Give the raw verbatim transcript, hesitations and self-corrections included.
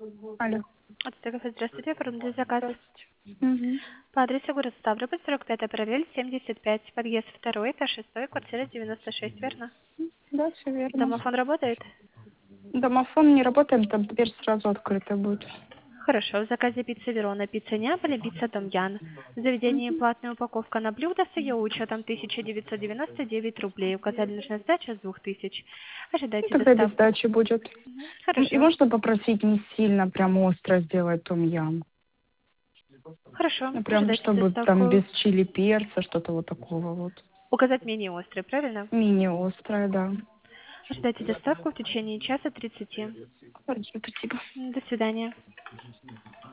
Алло. Отстегов, здравствуйте, оформили заказ. Здравствуйте. Мгм. По адресу город Ставрополь, сорок пятый параллель, семьдесят пять, подъезд второй, этаж шестой, квартира девяносто шесть, верно? Да, все верно. Домофон работает? Домофон не работает, там дверь сразу открыта будет. Хорошо, в заказе пицца Верона, пицца Неаполь, пицца Том Ян. В заведении Мгм. платная упаковка на блюдо с ее учетом тысяча девятьсот девяносто девять рублей. Указали нужная сдача с двух тысяч. Ну, Ожидайте тогда без доставку. сдачи будет. Мгм, М, И хорошо. можно попросить не сильно прям остро сделать том-ям. Хорошо, Ну, прям, ожидайте чтобы там доставку. без чили перца, что-то вот такого вот. Указать менее острый, правильно? Мини острое, да. Ожидайте доставку в течение часа тридцати. Хорошо, спасибо. До свидания.